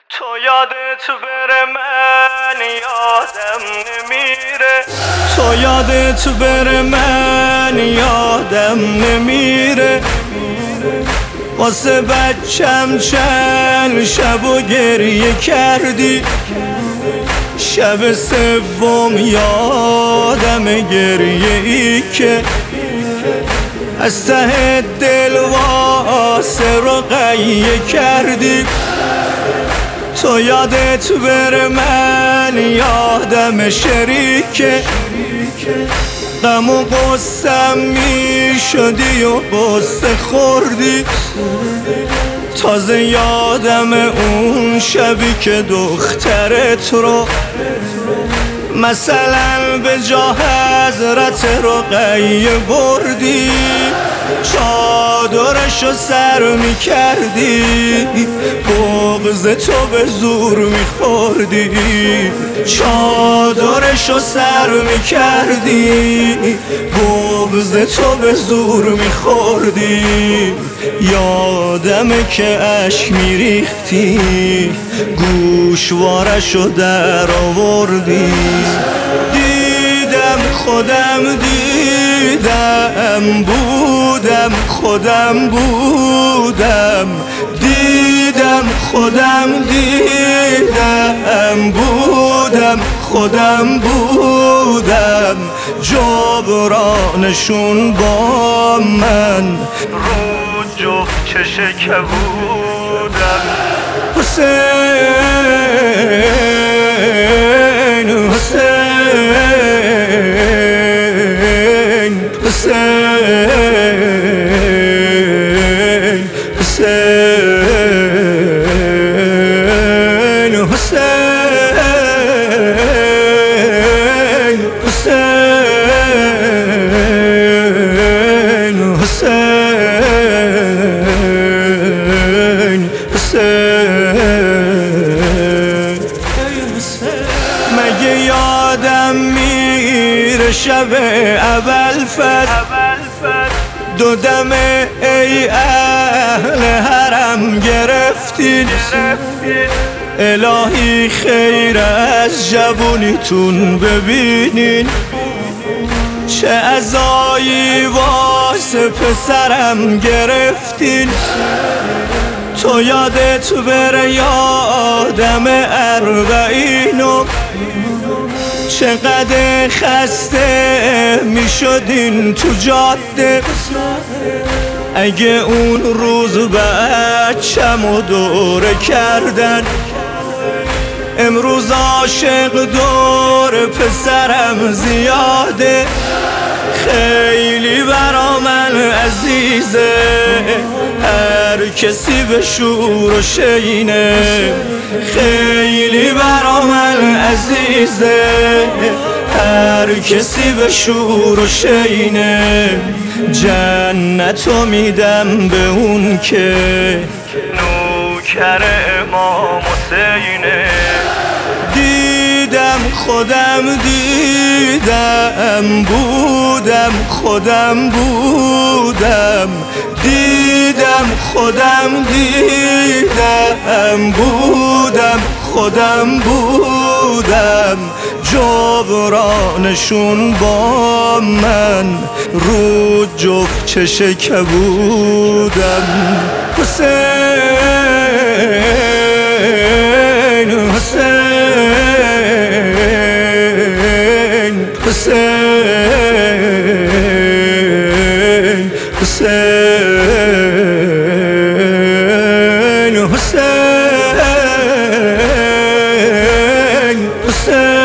تو یادت بره من یادم نمیره، تو یادت بره من یادم نمیره. واسه بچم چند شب و گریه کردی، شب سوم یادم گریه ای که از ته دل واسه رقیه کردی. تو یادت بره من یادم شریکه، غم و غصم می شدی و غصه خوردی. تازه یادم اون شبی که دخترت رو مثلا به جا حضرت رقیه بردی، چادرشو سر می کردی، بغض تو به زور می خوردی. چادرشو سر می کردی، بغض تو به زور می خوردی. یادمه که اشک می ریختی، گوشوارشو در آوردی. دیدم خودم دیدم بودم خودم بودم، دیدم خودم دیدم بودم خودم بودم. جبرانشون با من رو جفت چش کبودم. حسین حسین حسین حسین حسین حسین حسین. مگه یادم میره شب اول فصل، دو دم ای اهل حرم گرفتین. الهی خیر از جوونیتون ببینین، چه عزایی واسه پسرم گرفتین. تو یادت بره یادم اربعینو، چقدر خسته می شدین تو جاده. اگه اون روز بچه‌مو دوره کردن، امروز عاشق دور پسرم زیاده. خیلی برا من عزیزه هر کسی به شور و شینه، خیلی برا من عزیزه هر کسی به شور و شینه. جنتو میدم به اون که نوکر امام حسینه. دیدم خودم دیدم بودم خودم بودم، دیدم خودم دیدم بودم خودم بودم. جبرانشون با من رو جفت چش کبودم. حسین حسین حسین حسین حسین حسین